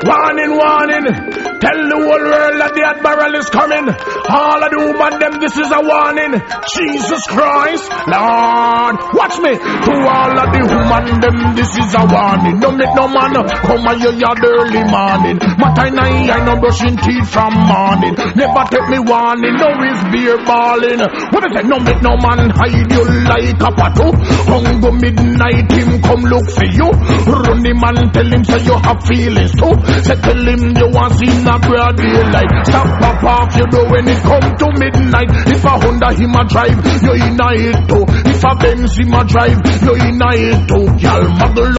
Warning, warning. Tell the whole world that the admiral is coming. All of the woman them, this is a warning. Jesus Christ, Lord, watch me. To all of the woman them, this is a warning. Don't make no man come on your yard early morning. I no brushing teeth from morning. Never take me warning, no is beer balling. What I say, no make no man hide you like a pato. Hungo midnight, him come look for you. Run him and tell him say you have feelings too. Say tell him you want see a broad daylight. Stop pop off you know when it come to midnight. If a Honda him a drive, you in a it too. If a Benz him a drive, you in a it too. Y'all muggle